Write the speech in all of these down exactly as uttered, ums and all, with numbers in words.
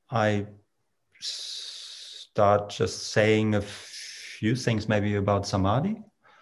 I start just saying a few things maybe about samadhi.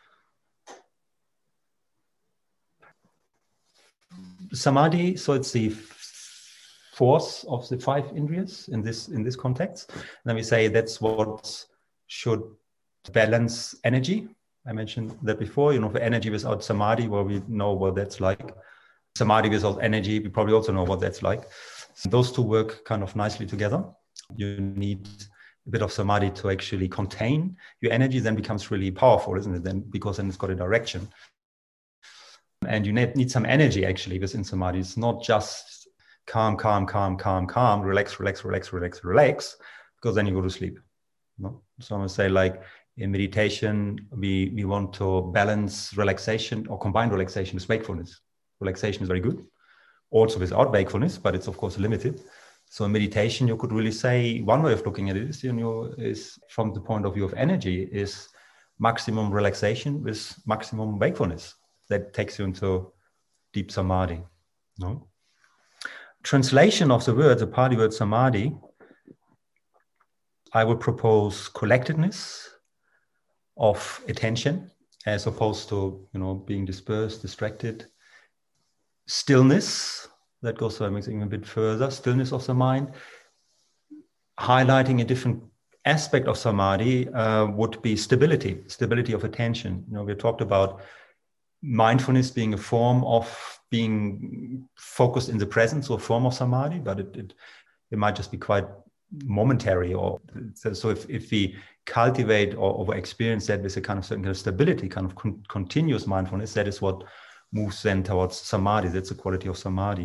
Samadhi, so it's the force of the five indriyas in this in this context. And then we say that's what should balance energy. I mentioned that before, you know, for energy without samadhi, well, we know what that's like. Samadhi without energy, we probably also know what that's like. So those two work kind of nicely together. You need a bit of samadhi to actually contain your energy, then becomes really powerful, isn't it? Then because then it's got a direction. And you need, need some energy actually within samadhi. It's not just calm, calm, calm, calm, calm, relax, relax, relax, relax, relax, because then you go to sleep. No? So I'm gonna say, like, in meditation, we, we want to balance relaxation or combine relaxation with wakefulness. Relaxation is very good, also without wakefulness, but it's of course limited. So in meditation, you could really say, one way of looking at it is, you know, is from the point of view of energy, is maximum relaxation with maximum wakefulness. That takes you into deep samadhi. No? Translation of the word, the Pali word samadhi, I would propose collectedness of attention as opposed to, you know, being dispersed, distracted. Stillness, that goes to even a bit further, stillness of the mind. Highlighting a different aspect of samadhi uh, would be stability, stability of attention. You know, we talked about mindfulness being a form of being focused in the present, so a form of samadhi, but it, it, it might just be quite momentary. Or so, so if, if we cultivate or, or experience that with a kind of certain kind of stability, kind of con- continuous mindfulness, that is what moves then towards samadhi. That's a quality of samadhi.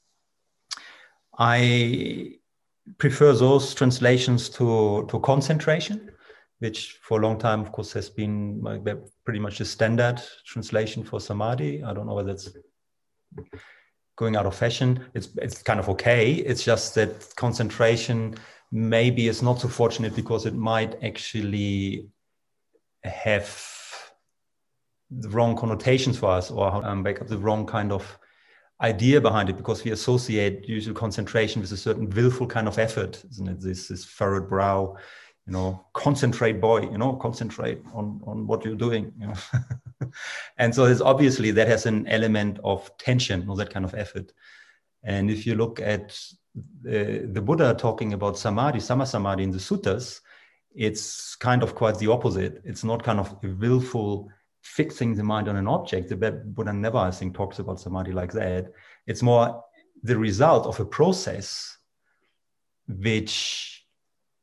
I prefer those translations to, to concentration, which for a long time, of course, has been like pretty much the standard translation for samadhi. I don't know whether it's going out of fashion. It's it's kind of okay. It's just that concentration maybe is not so fortunate because it might actually have the wrong connotations for us, or um, make up the wrong kind of idea behind it, because we associate usual concentration with a certain willful kind of effort, isn't it? This this furrowed brow, you know, concentrate, boy, you know, concentrate on, on what you're doing, you know. And so it's obviously that has an element of tension, or that kind of effort. And if you look at the, the Buddha talking about samadhi, sama samadhi in the suttas, it's kind of quite the opposite. It's not kind of a willful fixing the mind on an object. The Buddha never, I think, talks about samadhi like that. It's more the result of a process which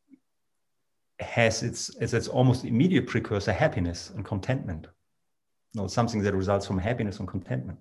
has its, as its almost immediate precursor, happiness and contentment. You know, something that results from happiness and contentment.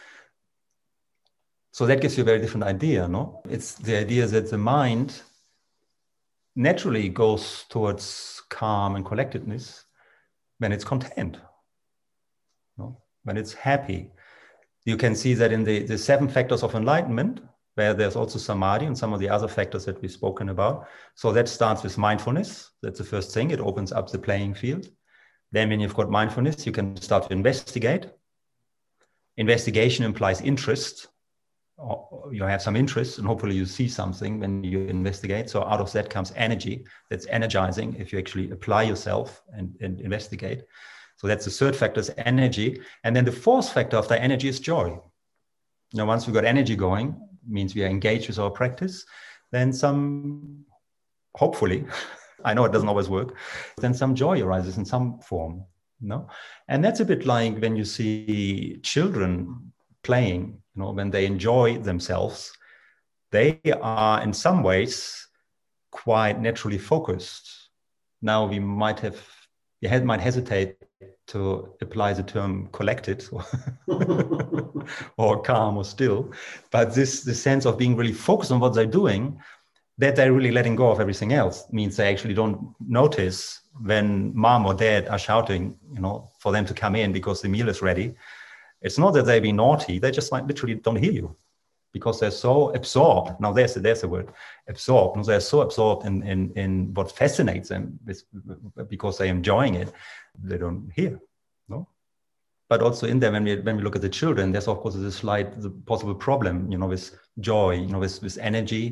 So that gives you a very different idea, no? It's the idea that the mind naturally goes towards calm and collectedness when it's content, no? When it's happy. You can see that in the, the seven factors of enlightenment, where there's also samadhi and some of the other factors that we've spoken about. So that starts with mindfulness. That's the first thing. It opens up the playing field. Then when you've got mindfulness, you can start to investigate. Investigation implies interest. You have some interest, and hopefully you see something when you investigate. So out of that comes energy. That's energizing if you actually apply yourself and, and investigate. So that's the third factor, is energy. And then the fourth factor of the energy is joy. Now, once we've got energy going, means we are engaged with our practice, then some, hopefully, I know it doesn't always work, then some joy arises in some form, no? And that's a bit like when you see children playing, you know, when they enjoy themselves, they are in some ways quite naturally focused. Now we might have, you might hesitate to apply the term collected or, or calm or still, but this the sense of being really focused on what they're doing, that they're really letting go of everything else, means they actually don't notice when mom or dad are shouting, you know, for them to come in because the meal is ready. It's not that they be naughty, they just like literally don't hear you because they're so absorbed. Now there's a, there's a word, absorbed. They're so absorbed in, in, in what fascinates them with, because they're enjoying it, they don't hear, no? But also in there, when we when we look at the children, there's of course a slight the possible problem, you know, with joy, you know, with, with energy.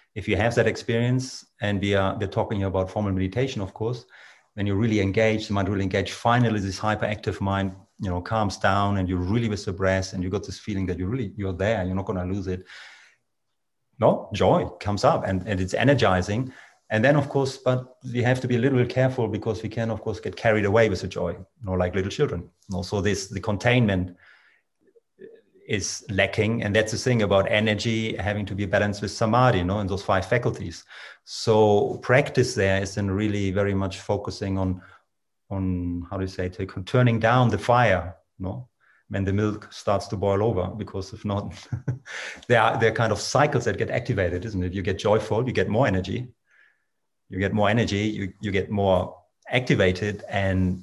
if you have that experience, and we are we're talking about formal meditation, of course, when you really engage, the mind really engage, finally this hyperactive mind, you know, calms down, and you're really with the breath, and you got this feeling that you really, you're there, you're not going to lose it. No, joy comes up, and, and it's energizing. And then, of course, but we have to be a little bit careful, because we can, of course, get carried away with the joy, you know, like little children. And also this, the containment is lacking. And that's the thing about energy having to be balanced with samadhi, you know, and those five faculties. So practice there is then really very much focusing on, on how do you say, to turning down the fire, you know, when the milk starts to boil over, because if not, there are, there are kind of cycles that get activated, isn't it? You get joyful, you get more energy, you get more energy, you, you get more activated. And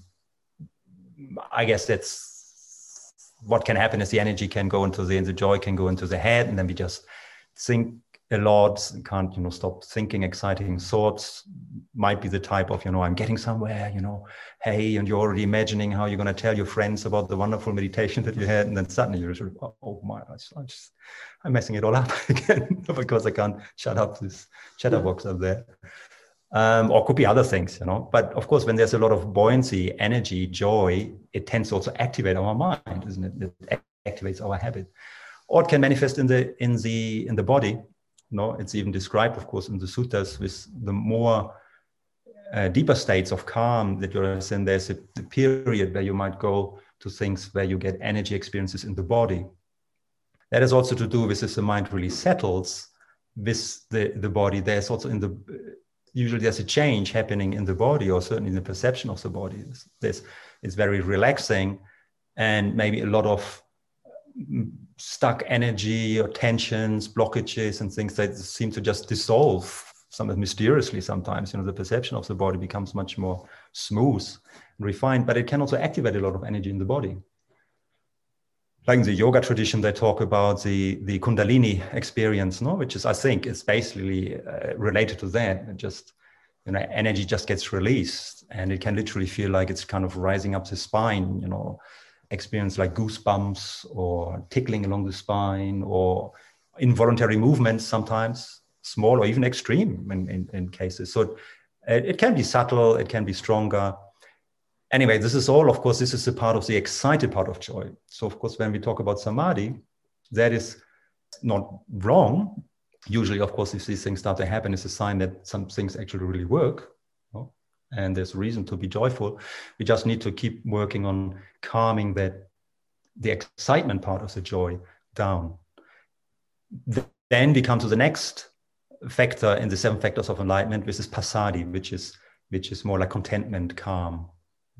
I guess that's what can happen, is the energy can go into the, and the joy can go into the head, and then we just think a lot, can't, you know, stop thinking exciting thoughts. Might be the type of, you know, I'm getting somewhere, you know, hey, and you're already imagining how you're going to tell your friends about the wonderful meditation that you had, and then suddenly you're sort of, oh my, I just, I just, I'm messing it all up again because I can't shut up this chatterbox up there. Um, or could be other things, you know. But of course, when there's a lot of buoyancy, energy, joy, it tends to also activate our mind, isn't it? It activates our habit. Or it can manifest in the in the in the body. You know, it's even described, of course, in the suttas, with the more uh, deeper states of calm that you're in. There's a, a period where you might go to things where you get energy experiences in the body. That is also to do with, if the mind really settles with the the body. There's also in the usually there's a change happening in the body, or certainly in the perception of the body. This is very relaxing, and maybe a lot of stuck energy or tensions, blockages, and things that seem to just dissolve somewhat mysteriously sometimes. You know, the perception of the body becomes much more smooth and refined, but it can also activate a lot of energy in the body. Like in the yoga tradition, they talk about the, the Kundalini experience, no? Which is, I think, is basically uh, related to that. It just, you know, energy just gets released, and it can literally feel like it's kind of rising up the spine, you know, experience like goosebumps or tickling along the spine, or involuntary movements, sometimes small or even extreme in, in, in cases. So it, it can be subtle, it can be stronger. Anyway, this is all, of course, this is a part of the excited part of joy. So, of course, when we talk about samadhi, that is not wrong. Usually, of course, if these things start to happen, it's a sign that some things actually really work. You know? And there's reason to be joyful. We just need to keep working on calming that, the excitement part of the joy down. Then we come to the next factor in the seven factors of enlightenment, which is passaddhi, which is, which is more like contentment, calm.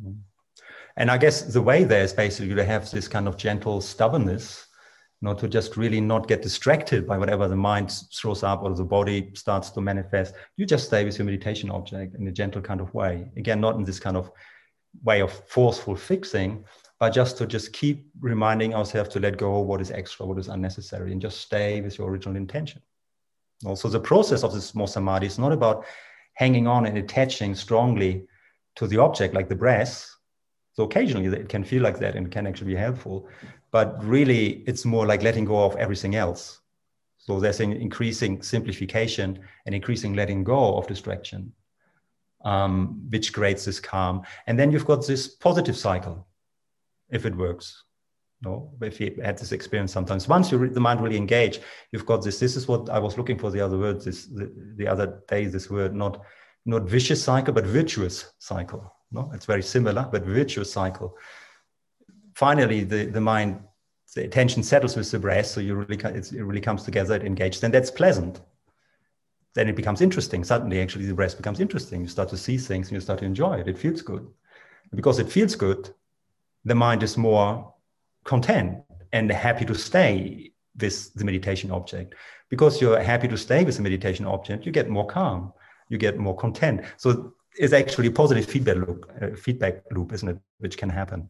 And I guess the way there is basically to have this kind of gentle stubbornness, you know, to just really not get distracted by whatever the mind throws up or the body starts to manifest. You just stay with your meditation object in a gentle kind of way. Again, not in this kind of way of forceful fixing, but just to just keep reminding ourselves to let go of what is extra, what is unnecessary, and just stay with your original intention. Also, the process of this more samadhi is not about hanging on and attaching strongly to the object like the breath. So occasionally it can feel like that and it can actually be helpful, but really it's more like letting go of everything else. So there's an increasing simplification and increasing letting go of distraction, um, which creates this calm. And then you've got this positive cycle, if it works. No, if you had this experience sometimes, once you re- the mind really engage, you've got this. This is what I was looking for the other word, this the, the other day, this word, not not vicious cycle, but virtuous cycle. No, it's very similar, but virtuous cycle. Finally, the, the mind, the attention settles with the breath, so you really it's, it really comes together, it engages, then that's pleasant. Then it becomes interesting. Suddenly, actually, the breath becomes interesting. You start to see things and you start to enjoy it. It feels good. And because it feels good, the mind is more content and happy to stay with the meditation object. Because you're happy to stay with the meditation object, you get more calm. You get more content. So it's actually a positive feedback loop, uh, feedback loop, isn't it? Which can happen.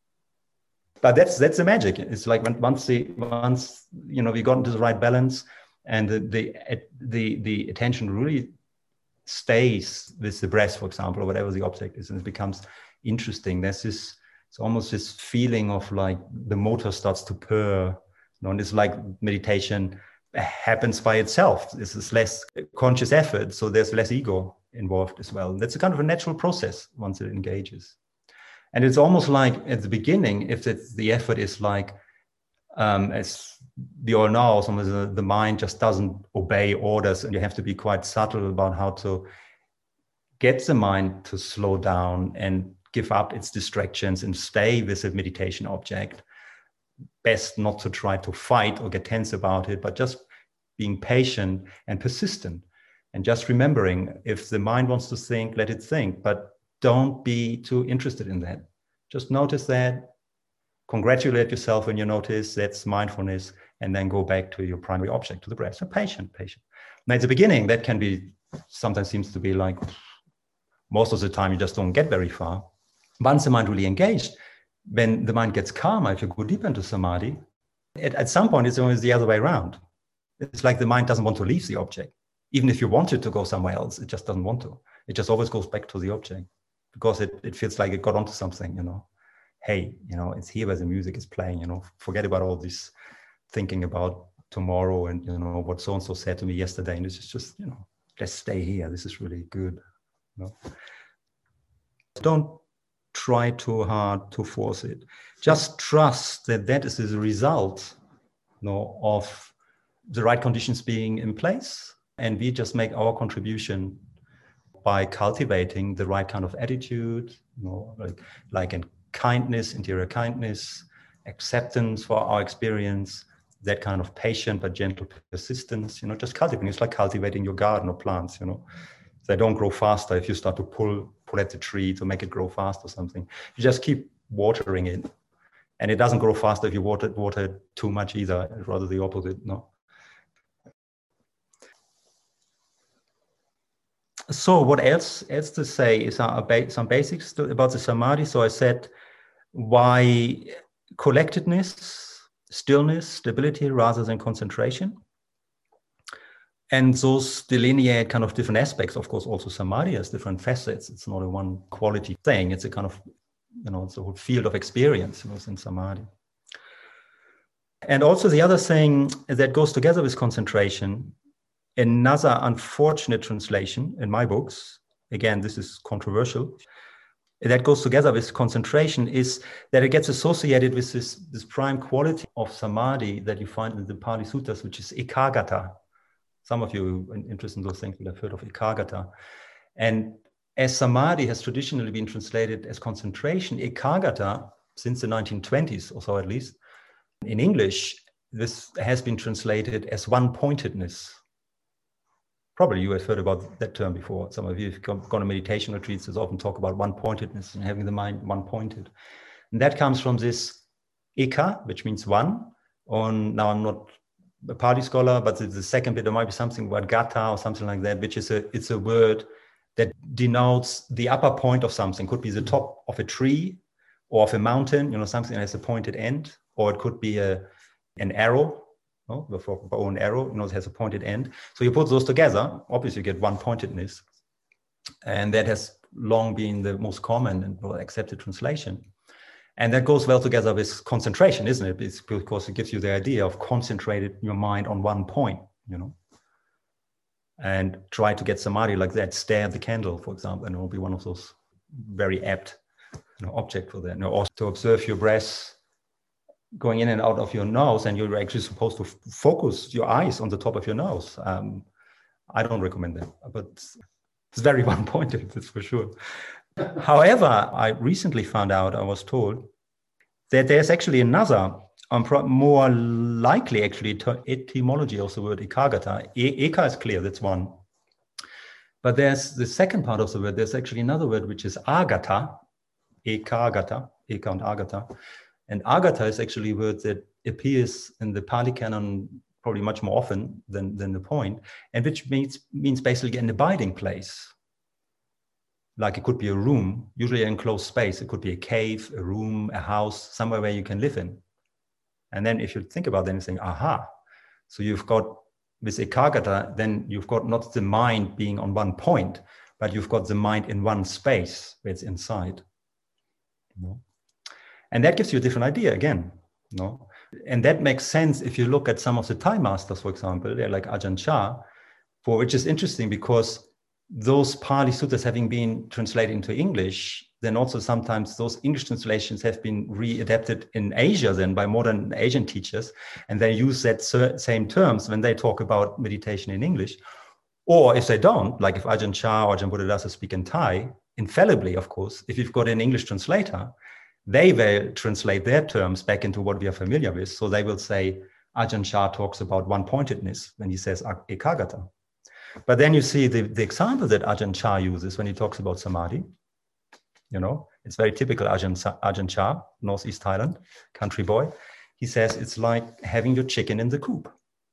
But that's that's the magic. It's like when, once the once you know we got into the right balance, and the the the, the attention really stays with the breath, for example, or whatever the object is, and it becomes interesting. There's this, it's almost this feeling of like the motor starts to purr. You know, and it's like meditation happens by itself. This is less conscious effort, so there's less ego involved as well. That's a kind of a natural process once it engages. And it's almost like at the beginning, if it's, the effort is like, um, as we all know, sometimes the, the mind just doesn't obey orders, and you have to be quite subtle about how to get the mind to slow down and give up its distractions and stay with a meditation object. Best not to try to fight or get tense about it, but just being patient and persistent, and just remembering, if the mind wants to think, let it think, but don't be too interested in that. Just notice that, congratulate yourself when you notice, that's mindfulness, and then go back to your primary object, to the breath. So patient, patient. Now at the beginning, that can be, sometimes seems to be like, most of the time you just don't get very far. Once the mind really engaged, when the mind gets calmer, if you go deeper into samadhi, at, at some point it's always the other way around. It's like the mind doesn't want to leave the object. Even if you want it to go somewhere else, it just doesn't want to. It just always goes back to the object because it, it feels like it got onto something, you know. Hey, you know, it's here where the music is playing, you know, forget about all this thinking about tomorrow and, you know, what so-and-so said to me yesterday. And it's just, you know, let's stay here. This is really good. You know? Don't try too hard to force it. Just trust that that is the result, you know, of the right conditions being in place. And we just make our contribution by cultivating the right kind of attitude, you know, like, like in kindness, interior kindness, acceptance for our experience, that kind of patient but gentle persistence, you know, just cultivating. It's like cultivating your garden or plants, you know. They don't grow faster if you start to pull, pull at the tree to make it grow fast or something. You just keep watering it. And it doesn't grow faster if you water, water it too much either, rather the opposite, no. So what else, else to say is uh, some basics to, about the samadhi. So I said why collectedness, stillness, stability rather than concentration. And those delineate kind of different aspects. Of course, also samadhi has different facets. It's not a one quality thing. It's a kind of, you know, it's a whole field of experience within samadhi. And also the other thing that goes together with concentration, another unfortunate translation in my books, again, this is controversial, that goes together with concentration is that it gets associated with this, this prime quality of samadhi that you find in the Pali Suttas, which is ekaggata. Some of you interested in those things will have heard of ekaggata. And as samadhi has traditionally been translated as concentration, ekaggata, since the nineteen twenties or so at least, in English, this has been translated as one-pointedness. Probably you have heard about that term before. Some of you have gone to meditation retreats, there's often talk about one-pointedness and having the mind one-pointed. And that comes from this eka, which means one. On, now I'm not a Pali scholar, but the second bit, there might be something about gata or something like that, which is a, it's a word that denotes the upper point of something. Could be the top of a tree or of a mountain, you know, something that has a pointed end, or it could be a, an arrow. No, the bow and arrow, you know, it has a pointed end. So you put those together, obviously you get one pointedness. And that has long been the most common and well accepted translation. And that goes well together with concentration, isn't it? It's because it gives you the idea of concentrating your mind on one point, you know. And try to get samadhi like that, stare at the candle, for example, and it will be one of those very apt, you know, object for that. You know, also to observe your breath going in and out of your nose, and you're actually supposed to f- focus your eyes on the top of your nose. Um, I don't recommend that, but it's very one-pointed, that's for sure. However, I recently found out, I was told, that there's actually another, um, more likely actually to etymology of the word ekaggata. E- eka is clear, that's one. But there's the second part of the word, there's actually another word, which is agata, ekaggata, eka and agata. And agata is actually a word that appears in the Pali Canon probably much more often than, than the point, and which means, means basically an abiding place. Like it could be a room, usually an enclosed space. It could be a cave, a room, a house, somewhere where you can live in. And then if you think about that, you think, aha, so you've got with ekaggata, then you've got not the mind being on one point, but you've got the mind in one space where it's inside. You know? And that gives you a different idea again, you know? And that makes sense if you look at some of the Thai masters, for example, they're like Ajahn Chah, for which is interesting because those Pali sutras having been translated into English, then also sometimes those English translations have been readapted in Asia then by modern Asian teachers, and they use that same terms when they talk about meditation in English. Or if they don't, like if Ajahn Chah or Ajahn Buddhadasa speak in Thai, infallibly, of course, if you've got an English translator, they will translate their terms back into what we are familiar with. So they will say, Ajahn Chah talks about one-pointedness when he says ekagata. But then you see the, the example that Ajahn Chah uses when he talks about samadhi. You know, it's very typical Ajahn, Ajahn Chah, Northeast Thailand, country boy. He says it's like having your chicken in the coop.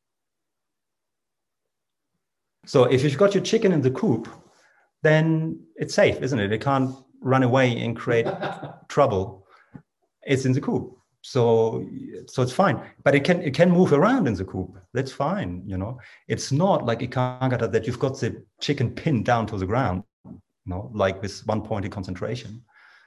So if you've got your chicken in the coop, then it's safe, isn't it? It can't run away and create trouble. It's in the coop. So, so it's fine, but it can it can move around in the coop. That's fine, you know. It's not like ekagata that you've got the chicken pinned down to the ground, you know, like with one-pointed concentration.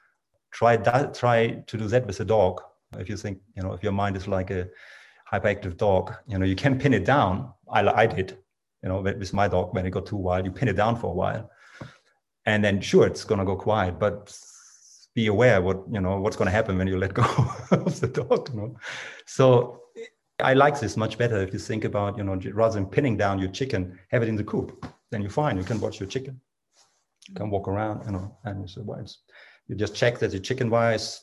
Try that. Try to do that with a dog. If you think, you know, if your mind is like a hyperactive dog, you know, you can pin it down. I I did, you know, with my dog when it got too wild. You pin it down for a while, and then sure, it's gonna go quiet, but be aware what, you know, what's going to happen when you let go of the dog, you know. So I like this much better if you think about, you know, rather than pinning down your chicken, have it in the coop. Then you're fine. You can watch your chicken. You can walk around, you know, and you say, well, it's, you just check that the chicken wire is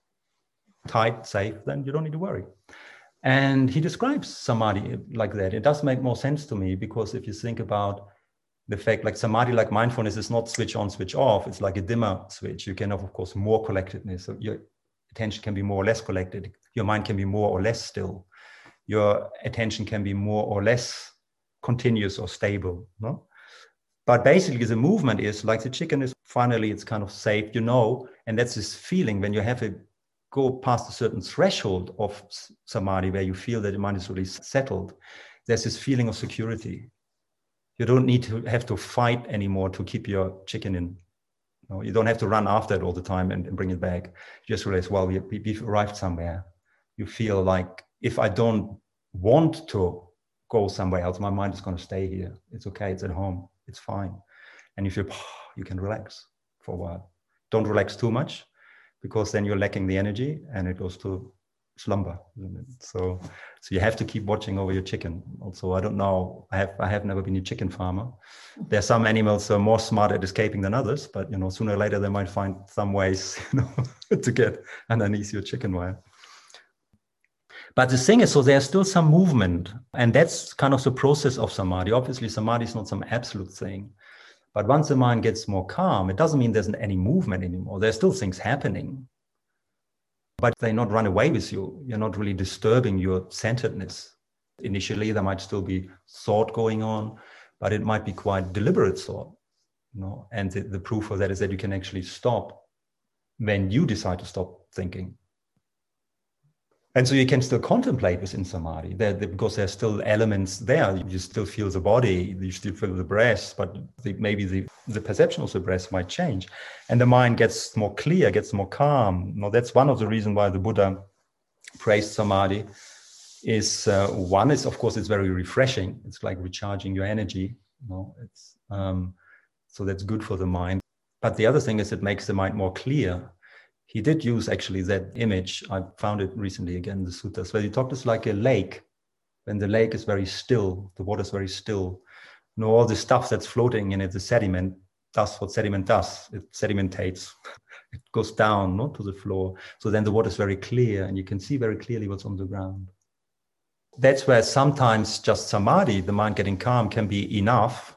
tight, safe, then you don't need to worry. And he describes samadhi like that. It does make more sense to me because if you think about the fact, like samadhi, like mindfulness, is not switch on, switch off. It's like a dimmer switch. You can have, of course, more collectedness. So your attention can be more or less collected. Your mind can be more or less still. Your attention can be more or less continuous or stable. No? But basically, the movement is like the chicken is finally, it's kind of safe, you know, and that's this feeling when you have to go past a certain threshold of samadhi where you feel that the mind is really settled. There's this feeling of security. You don't need to have to fight anymore to keep your chicken in. You know, you don't have to run after it all the time and, and bring it back. You just realize, well, we, we've arrived somewhere. You feel like if I don't want to go somewhere else, my mind is going to stay here. It's okay. It's at home. It's fine. And if you, you can relax for a while. Don't relax too much because then you're lacking the energy and it goes to slumber. So, so you have to keep watching over your chicken. Also, I don't know. I have I have never been a chicken farmer. There are some animals who are more smart at escaping than others, but you know, sooner or later they might find some ways, you know, to get underneath your chicken wire. But the thing is, so there's still some movement, and that's kind of the process of samadhi. Obviously, samadhi is not some absolute thing, but once the mind gets more calm, it doesn't mean there's any movement anymore. There's still things happening. But they not run away with you. You're not really disturbing your centeredness. Initially, there might still be thought going on, but it might be quite deliberate thought. You know? And the, the proof of that is that you can actually stop when you decide to stop thinking. And so you can still contemplate within samadhi, there, because there's still elements there. You still feel the body, you still feel the breath, but the, maybe the, the perception of the breath might change. And the mind gets more clear, gets more calm. Now, that's one of the reasons why the Buddha praised samadhi. Is uh, one is, of course, it's very refreshing. It's like recharging your energy. You know, it's, um, so that's good for the mind. But the other thing is it makes the mind more clear. He did use actually that image. I found it recently again in the suttas, where he talked it's like a lake. When the lake is very still, the water is very still. You know, all the stuff that's floating in it, the sediment, does what sediment does. It sedimentates. It goes down, not to the floor. So then the water is very clear and you can see very clearly what's on the ground. That's where sometimes just samadhi, the mind getting calm, can be enough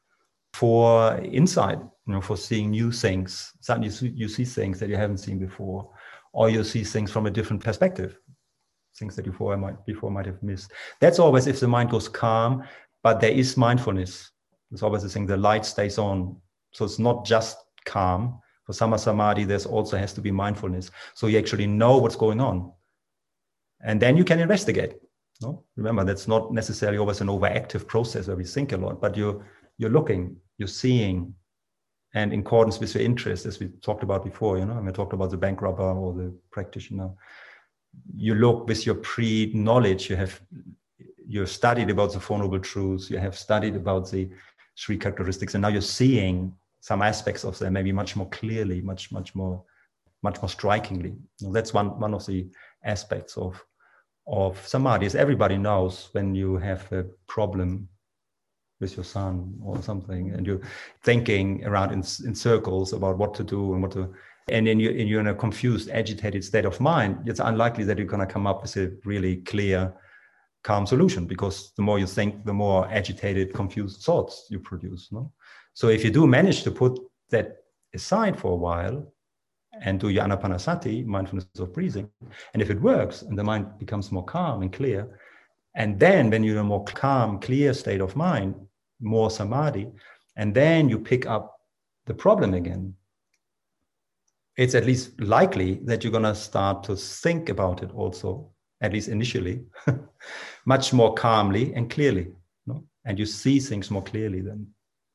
for insight. You know, for seeing new things. Suddenly you see, you see things that you haven't seen before, or you see things from a different perspective, things that you before might, before might have missed. That's always if the mind goes calm, but there is mindfulness. There's always the thing, the light stays on. So it's not just calm. For Samma Samadhi, there's also has to be mindfulness. So you actually know what's going on. And then you can investigate. No? Remember, that's not necessarily always an overactive process where we think a lot, but you're, you're looking, you're seeing, and in accordance with your interest, as we talked about before, you know, and we talked about the bank robber or the practitioner, you look with your pre-knowledge, you have you've studied about the Four Noble Truths, you have studied about the three characteristics, and now you're seeing some aspects of them maybe much more clearly, much, much more, much more strikingly. That's one, one of the aspects of, of samadhi. Is everybody knows when you have a problem with your son or something, and you're thinking around in, in circles about what to do and what to, and then you, and you're in a confused, agitated state of mind, it's unlikely that you're going to come up with a really clear, calm solution, because the more you think, the more agitated, confused thoughts you produce. No? So if you do manage to put that aside for a while and do your anapanasati, mindfulness of breathing, and if it works and the mind becomes more calm and clear, and then when you're in a more calm, clear state of mind, more samadhi, and then you pick up the problem again, it's at least likely that you're going to start to think about it also, at least initially, much more calmly and clearly, no? And you see things more clearly then.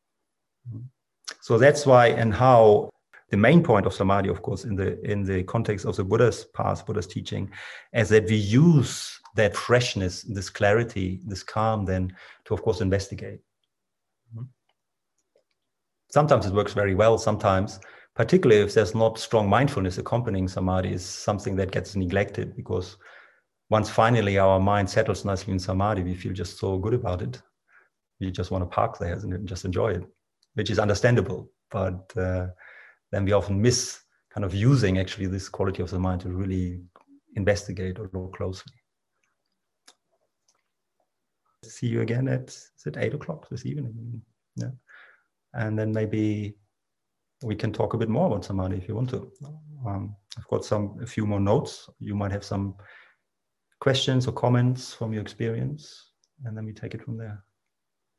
So that's why, and how the main point of samadhi, of course, in the in the context of the Buddha's path, Buddha's teaching, is that we use that freshness, this clarity, this calm then to, of course, investigate. Sometimes it works very well, sometimes, particularly if there's not strong mindfulness accompanying samadhi, is something that gets neglected, because once finally our mind settles nicely in samadhi, we feel just so good about it. We just want to park there and just enjoy it, which is understandable. But uh, then we often miss kind of using actually this quality of the mind to really investigate or look closely. See you again at, is it eight o'clock this evening? Yeah. And then maybe we can talk a bit more about samadhi if you want to. Um, I've got some, a few more notes. You might have some questions or comments from your experience, and then we take it from there.